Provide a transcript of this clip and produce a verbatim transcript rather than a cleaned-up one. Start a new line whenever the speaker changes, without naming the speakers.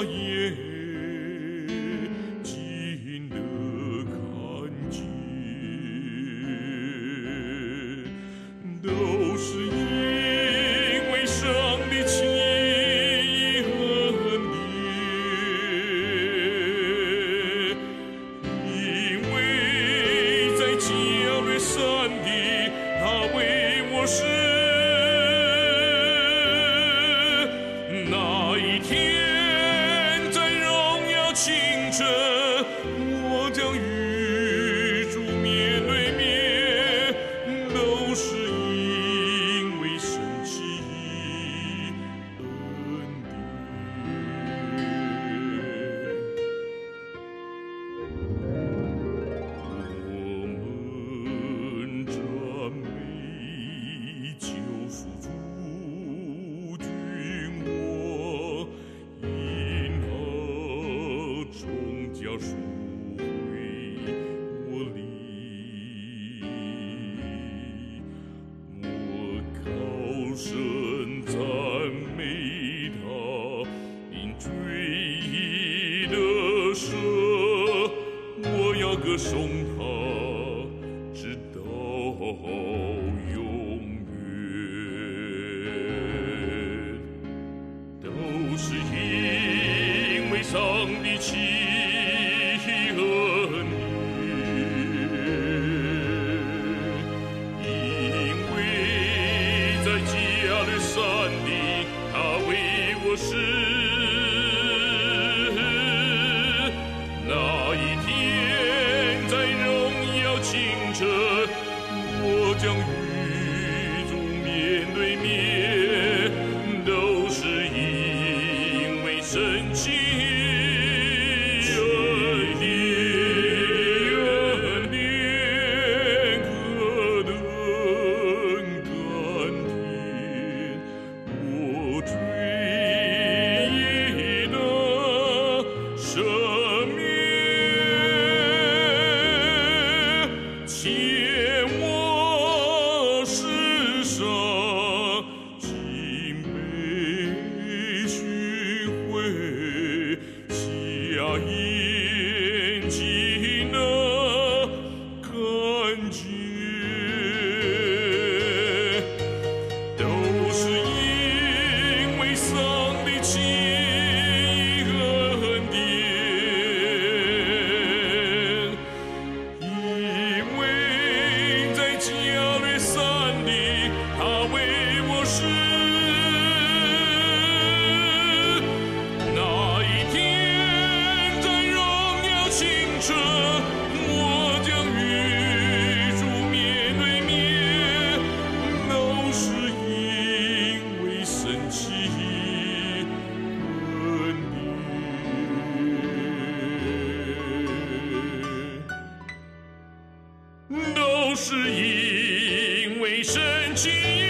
眼睛的看见，都是因为上帝奇异恩典，因为在加略山地，他为我施。那一天，在荣耀清晨，我将与主面对面，都是因为神奇恩典。我们赞美救赎主。要赎回我灵，我靠神赞美他，因追忆的舍，我要歌颂他，直到永远，都是因为上帝奇恩典，因为在加略山地，他为我施。那一天，在荣耀清晨，我将与主面对面，都是因为神奇。借我世上尽被寻回，瞎眼睛的看见，都是因为上帝奇恩典。我将与主面对面，都是因为神奇恩典，都是因为神奇。